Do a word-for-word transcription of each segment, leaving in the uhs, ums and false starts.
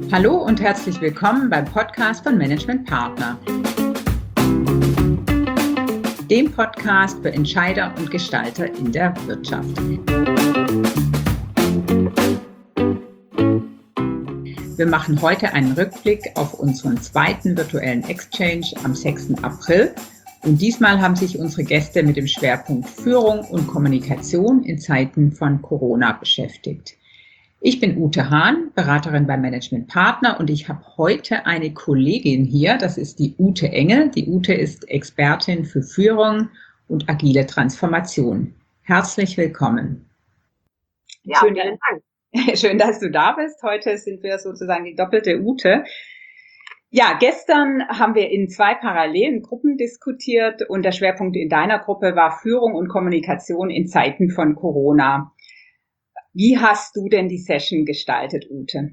Hallo und herzlich willkommen beim Podcast von Management Partner, dem Podcast für Entscheider und Gestalter in der Wirtschaft. Wir machen heute einen Rückblick auf unseren zweiten virtuellen Exchange am sechsten April und diesmal haben sich unsere Gäste mit dem Schwerpunkt Führung und Kommunikation in Zeiten von Corona beschäftigt. Ich bin Ute Hahn, Beraterin bei Management Partner und ich habe heute eine Kollegin hier, das ist die Ute Engel. Die Ute ist Expertin für Führung und agile Transformation. Herzlich willkommen. Ja, schön, vielen Dank. Schön, dass du da bist. Heute sind wir sozusagen die doppelte Ute. Ja, gestern haben wir in zwei parallelen Gruppen diskutiert und der Schwerpunkt in deiner Gruppe war Führung und Kommunikation in Zeiten von Corona. Wie hast du denn die Session gestaltet, Ute?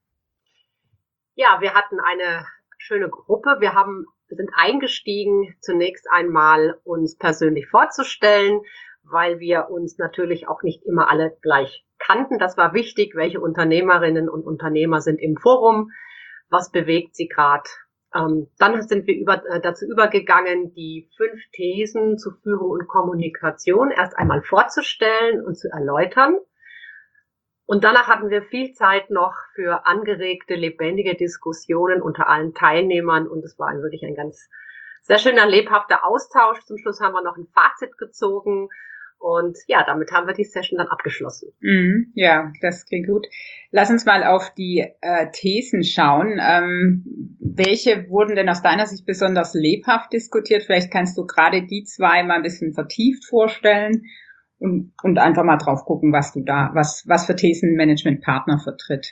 Ja, wir hatten eine schöne Gruppe. Wir haben, sind eingestiegen, zunächst einmal uns persönlich vorzustellen, weil wir uns natürlich auch nicht immer alle gleich kannten. Das war wichtig. Welche Unternehmerinnen und Unternehmer sind im Forum? Was bewegt sie gerade? Ähm, dann sind wir über, äh, dazu übergegangen, die fünf Thesen zu Führung und Kommunikation erst einmal vorzustellen und zu erläutern. Und danach hatten wir viel Zeit noch für angeregte, lebendige Diskussionen unter allen Teilnehmern. Und es war ein, wirklich ein ganz sehr schöner, lebhafter Austausch. Zum Schluss haben wir noch ein Fazit gezogen. Und ja, damit haben wir die Session dann abgeschlossen. Mm, ja, das klingt gut. Lass uns mal auf die äh, Thesen schauen. Ähm, welche wurden denn aus deiner Sicht besonders lebhaft diskutiert? Vielleicht kannst du gerade die zwei mal ein bisschen vertieft vorstellen. Und, und einfach mal drauf gucken, was du da, was, was für Thesen Management Partner vertritt.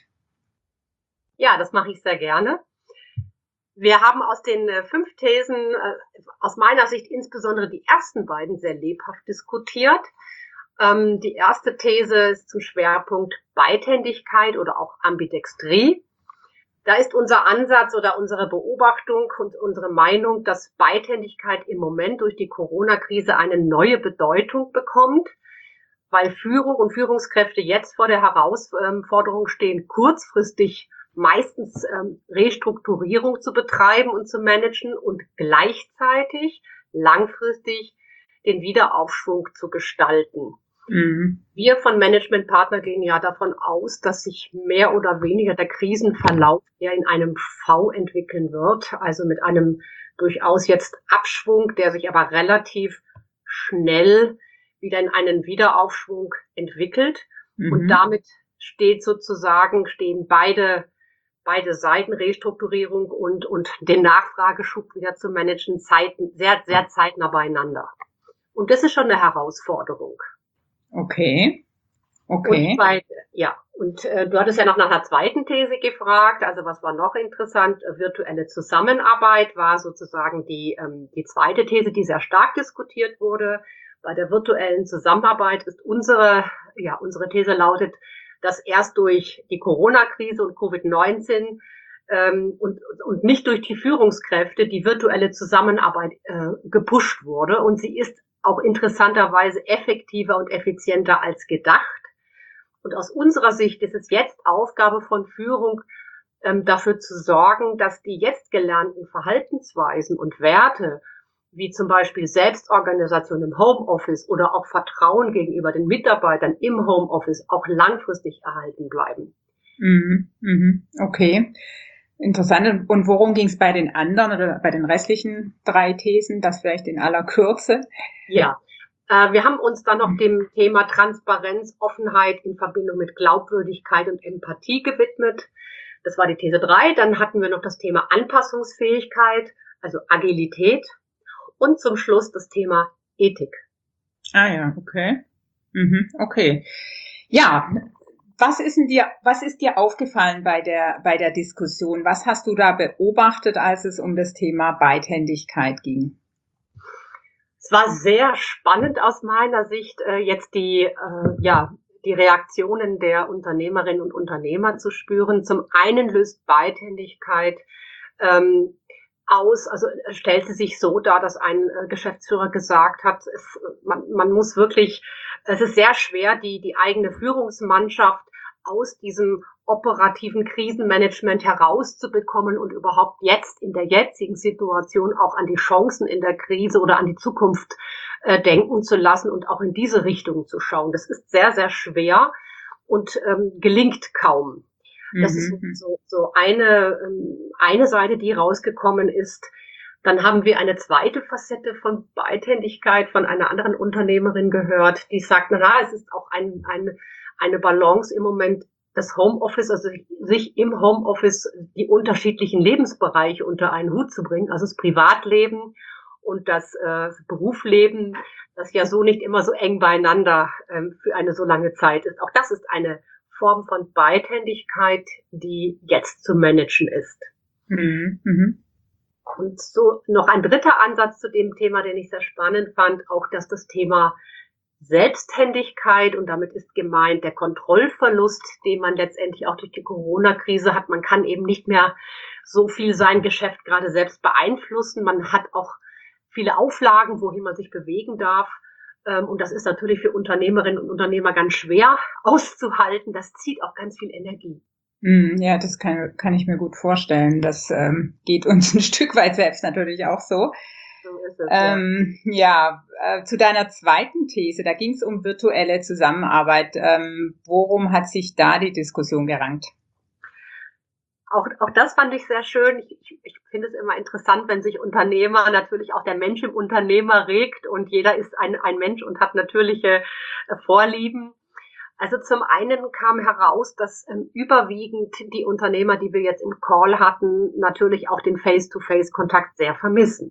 Ja, das mache ich sehr gerne. Wir haben aus den äh, fünf Thesen, äh, aus meiner Sicht insbesondere die ersten beiden sehr lebhaft diskutiert. Ähm, die erste These ist zum Schwerpunkt Beidhändigkeit oder auch Ambidextrie. Da ist unser Ansatz oder unsere Beobachtung und unsere Meinung, dass Beidhändigkeit im Moment durch die Corona-Krise eine neue Bedeutung bekommt, weil Führung und Führungskräfte jetzt vor der Herausforderung stehen, kurzfristig meistens ähm, Restrukturierung zu betreiben und zu managen und gleichzeitig langfristig den Wiederaufschwung zu gestalten. Mhm. Wir von Management Partner gehen ja davon aus, dass sich mehr oder weniger der Krisenverlauf eher in einem V entwickeln wird, also mit einem durchaus jetzt Abschwung, der sich aber relativ schnell wieder in einen Wiederaufschwung entwickelt. Mhm. Und damit steht sozusagen, stehen beide, beide Seiten, Restrukturierung und, und den Nachfrageschub wieder zu managen, Zeiten, sehr, sehr zeitnah beieinander. Und das ist schon eine Herausforderung. Okay, okay. Und bei, ja, und äh, du hattest ja noch nach einer zweiten These gefragt, also was war noch interessant? Virtuelle Zusammenarbeit war sozusagen die, ähm, die zweite These, die sehr stark diskutiert wurde. Bei der virtuellen Zusammenarbeit ist unsere, ja, unsere These lautet, dass erst durch die Corona-Krise und Covid neunzehn ähm, und, und nicht durch die Führungskräfte die virtuelle Zusammenarbeit äh, gepusht wurde und sie ist auch interessanterweise effektiver und effizienter als gedacht. Und aus unserer Sicht ist es jetzt Aufgabe von Führung, ähm, dafür zu sorgen, dass die jetzt gelernten Verhaltensweisen und Werte, wie zum Beispiel Selbstorganisation im Homeoffice oder auch Vertrauen gegenüber den Mitarbeitern im Homeoffice, auch langfristig erhalten bleiben. Mhm, mhm, okay. Interessant. Und worum ging es bei den anderen oder bei den restlichen drei Thesen? Das vielleicht in aller Kürze. Ja, äh, wir haben uns dann noch dem Thema Transparenz, Offenheit in Verbindung mit Glaubwürdigkeit und Empathie gewidmet. Das war die These drei. Dann hatten wir noch das Thema Anpassungsfähigkeit, also Agilität. Und zum Schluss das Thema Ethik. Ah ja, okay. Mhm, okay. Ja. Was ist denn dir, was ist dir aufgefallen bei der, bei der Diskussion? Was hast du da beobachtet, als es um das Thema Beidhändigkeit ging? Es war sehr spannend aus meiner Sicht, jetzt die, ja, die Reaktionen der Unternehmerinnen und Unternehmer zu spüren. Zum einen löst Beidhändigkeit, ähm, aus, also es stellte sich so dar, dass ein äh, Geschäftsführer gesagt hat, es, man, man muss wirklich, es ist sehr schwer, die, die eigene Führungsmannschaft aus diesem operativen Krisenmanagement herauszubekommen und überhaupt jetzt in der jetzigen Situation auch an die Chancen in der Krise oder an die Zukunft äh, denken zu lassen und auch in diese Richtung zu schauen. Das ist sehr, sehr schwer und ähm, gelingt kaum. Das mhm. ist so, so eine, ähm, eine Seite, die rausgekommen ist. Dann haben wir eine zweite Facette von Beidhändigkeit von einer anderen Unternehmerin gehört, die sagt, na, es ist auch ein, ein, eine Balance im Moment, das Homeoffice, also sich im Homeoffice die unterschiedlichen Lebensbereiche unter einen Hut zu bringen, also das Privatleben und das äh, Berufsleben, das ja so nicht immer so eng beieinander ähm, für eine so lange Zeit ist. Auch das ist eine Form von Beidhändigkeit, die jetzt zu managen ist. Mhm. Mhm. Und so noch ein dritter Ansatz zu dem Thema, den ich sehr spannend fand, auch dass das Thema Selbsthändigkeit, und damit ist gemeint der Kontrollverlust, den man letztendlich auch durch die Corona-Krise hat. Man kann eben nicht mehr so viel sein Geschäft gerade selbst beeinflussen. Man hat auch viele Auflagen, wohin man sich bewegen darf. Und das ist natürlich für Unternehmerinnen und Unternehmer ganz schwer auszuhalten. Das zieht auch ganz viel Energie. Ja, das kann, kann ich mir gut vorstellen. Das ähm, geht uns ein Stück weit selbst natürlich auch so. So ist es, ähm, ja, ja äh, zu deiner zweiten These, da ging es um virtuelle Zusammenarbeit. Ähm, worum hat sich da die Diskussion gerankt? Auch, auch das fand ich sehr schön. Ich, ich, ich finde es immer interessant, wenn sich Unternehmer, natürlich auch der Mensch im Unternehmer regt, und jeder ist ein, ein Mensch und hat natürliche äh, Vorlieben. Also zum einen kam heraus, dass ähm, überwiegend die Unternehmer, die wir jetzt im Call hatten, natürlich auch den Face-to-Face-Kontakt sehr vermissen.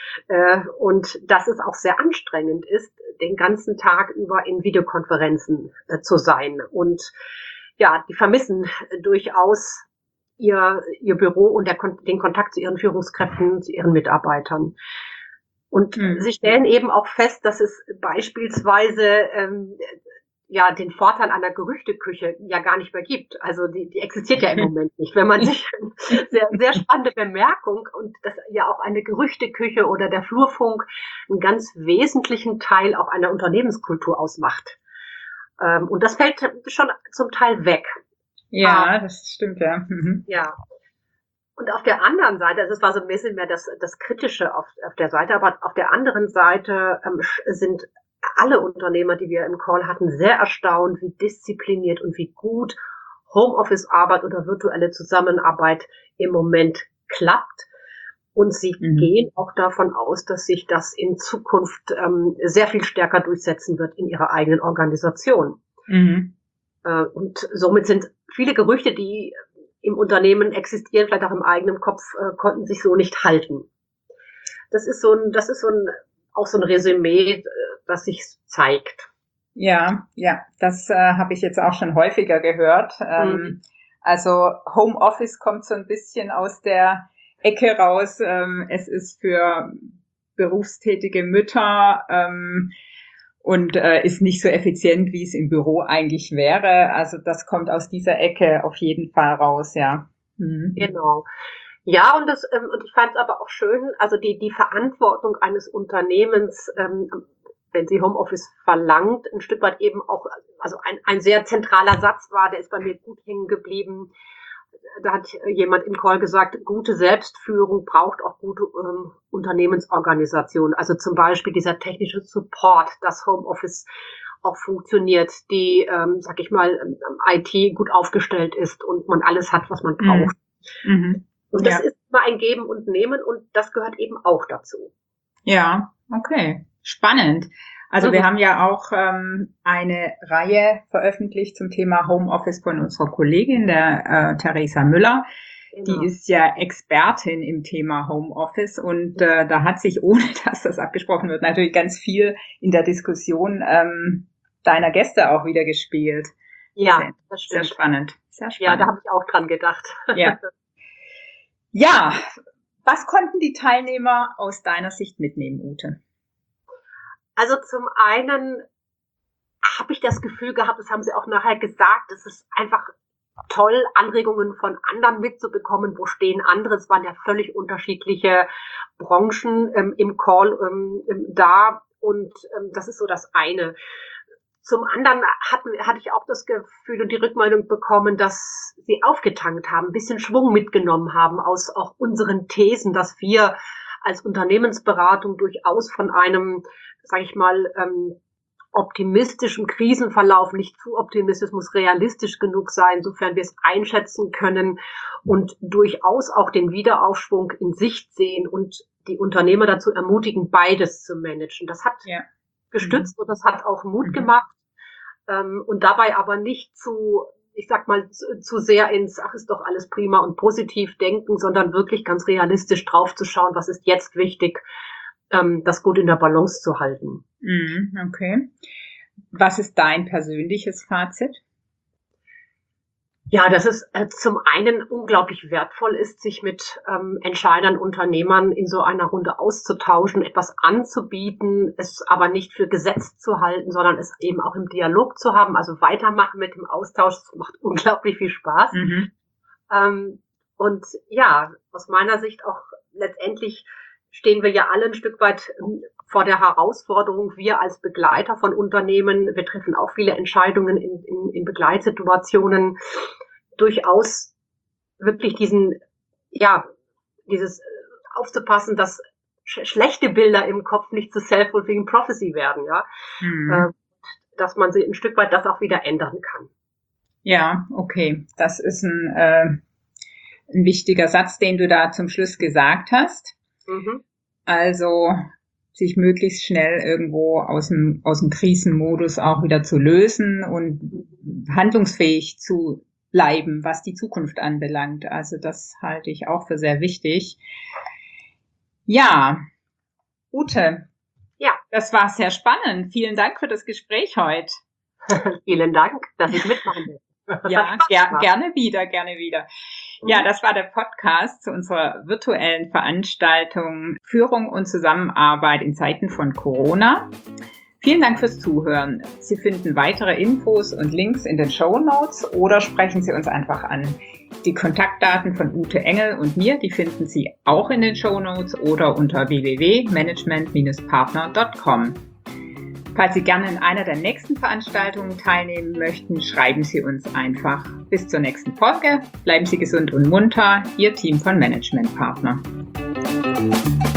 Äh, und dass es auch sehr anstrengend ist, den ganzen Tag über in Videokonferenzen äh, zu sein. Und ja, die vermissen äh, durchaus ihr, ihr Büro und der, den Kontakt zu ihren Führungskräften, zu ihren Mitarbeitern. Und mhm. sie stellen eben auch fest, dass es beispielsweise ähm, ja den Vorteil einer Gerüchteküche ja gar nicht mehr gibt. Also die, die existiert ja im Moment nicht. Wenn man sich sehr, sehr spannende Bemerkung, und dass ja auch eine Gerüchteküche oder der Flurfunk einen ganz wesentlichen Teil auch einer Unternehmenskultur ausmacht. Ähm, und das fällt schon zum Teil weg. Ja, das stimmt, ja. Mhm. Ja. Und auf der anderen Seite, also es war so ein bisschen mehr das, das Kritische auf, auf der Seite, aber auf der anderen Seite ähm, sind alle Unternehmer, die wir im Call hatten, sehr erstaunt, wie diszipliniert und wie gut Homeoffice-Arbeit oder virtuelle Zusammenarbeit im Moment klappt. Und sie mhm. gehen auch davon aus, dass sich das in Zukunft ähm, sehr viel stärker durchsetzen wird in ihrer eigenen Organisation. Mhm. Äh, und somit sind viele Gerüchte, die im Unternehmen existieren, vielleicht auch im eigenen Kopf, äh, konnten sich so nicht halten. Das ist so ein, das ist so ein, auch so ein Resümee, das sich zeigt. Ja, ja, das äh, habe ich jetzt auch schon häufiger gehört. Ähm, mhm. Also Homeoffice kommt so ein bisschen aus der Ecke raus. Ähm, es ist für berufstätige Mütter ähm, und äh, ist nicht so effizient, wie es im Büro eigentlich wäre. Also das kommt aus dieser Ecke auf jeden Fall raus, ja. Mhm. Genau. Ja, und das ähm, und ich fand es aber auch schön, also die die Verantwortung eines Unternehmens, ähm, wenn sie Homeoffice verlangt, ein Stück weit eben auch, also ein ein sehr zentraler Satz war, der ist bei mir gut hängen geblieben. Da hat jemand im Call gesagt, gute Selbstführung braucht auch gute ähm, Unternehmensorganisation. Also zum Beispiel dieser technische Support, dass Homeoffice auch funktioniert, die, ähm, sag ich mal, I T gut aufgestellt ist und man alles hat, was man braucht. Mhm. Und das ja. ist immer ein Geben und Nehmen, und das gehört eben auch dazu. Ja, okay. Spannend. Also mhm. wir haben ja auch ähm, eine Reihe veröffentlicht zum Thema Homeoffice von unserer Kollegin, der äh, Theresa Müller. Genau. Die ist ja Expertin im Thema Homeoffice, und äh, da hat sich, ohne dass das abgesprochen wird, natürlich ganz viel in der Diskussion ähm, deiner Gäste auch wieder gespielt. Ja, sehr, das stimmt. Sehr spannend. Sehr spannend. Ja, da habe ich auch dran gedacht. Ja. Ja, was konnten die Teilnehmer aus deiner Sicht mitnehmen, Ute? Also zum einen habe ich das Gefühl gehabt, das haben sie auch nachher gesagt, es ist einfach toll, Anregungen von anderen mitzubekommen. Wo stehen andere? Es waren ja völlig unterschiedliche Branchen ähm, im Call ähm, da, und ähm, das ist so das eine. zum anderen hatten, hatte ich auch das Gefühl und die Rückmeldung bekommen, dass sie aufgetankt haben, ein bisschen Schwung mitgenommen haben aus auch unseren Thesen, dass wir als Unternehmensberatung durchaus von einem, sage ich mal, ähm, optimistischen Krisenverlauf, nicht zu optimistisch, muss realistisch genug sein, sofern wir es einschätzen können und durchaus auch den Wiederaufschwung in Sicht sehen und die Unternehmer dazu ermutigen, beides zu managen. Das hat ja. gestützt mhm. und das hat auch Mut mhm. gemacht ähm, und dabei aber nicht zu, ich sag mal, zu, zu sehr ins, ach, ist doch alles prima und positiv denken, sondern wirklich ganz realistisch draufzuschauen, was ist jetzt wichtig, ähm, das gut in der Balance zu halten. Okay. Was ist dein persönliches Fazit? Ja, dass es äh, zum einen unglaublich wertvoll ist, sich mit ähm, Entscheidern, Unternehmern in so einer Runde auszutauschen, etwas anzubieten, es aber nicht für gesetzt zu halten, sondern es eben auch im Dialog zu haben, also weitermachen mit dem Austausch. Das macht unglaublich viel Spaß. Mhm. Ähm, und ja, aus meiner Sicht auch letztendlich stehen wir ja alle ein Stück weit vor der Herausforderung, wir als Begleiter von Unternehmen, wir treffen auch viele Entscheidungen in, in, in Begleitsituationen, durchaus wirklich diesen, ja, dieses aufzupassen, dass sch- schlechte Bilder im Kopf nicht zu self-fulfilling prophecy werden, ja, mhm. äh, dass man sie ein Stück weit das auch wieder ändern kann. Ja, okay, das ist ein, äh, ein wichtiger Satz, den du da zum Schluss gesagt hast. Mhm. Also sich möglichst schnell irgendwo aus dem, aus dem Krisenmodus auch wieder zu lösen und handlungsfähig zu bleiben, was die Zukunft anbelangt. Also das halte ich auch für sehr wichtig. Ja, Ute, ja, das war sehr spannend. Vielen Dank für das Gespräch heute. Vielen Dank, dass ich mitmachen will. Ja, ger- gerne wieder, gerne wieder. Ja, das war der Podcast zu unserer virtuellen Veranstaltung Führung und Zusammenarbeit in Zeiten von Corona. Vielen Dank fürs Zuhören. Sie finden weitere Infos und Links in den Shownotes oder sprechen Sie uns einfach an. Die Kontaktdaten von Ute Engel und mir, die finden Sie auch in den Shownotes oder unter w w w punkt management Bindestrich partner punkt com. Falls Sie gerne in einer der nächsten Veranstaltungen teilnehmen möchten, schreiben Sie uns einfach. Bis zur nächsten Folge. Bleiben Sie gesund und munter. Ihr Team von Management Partner.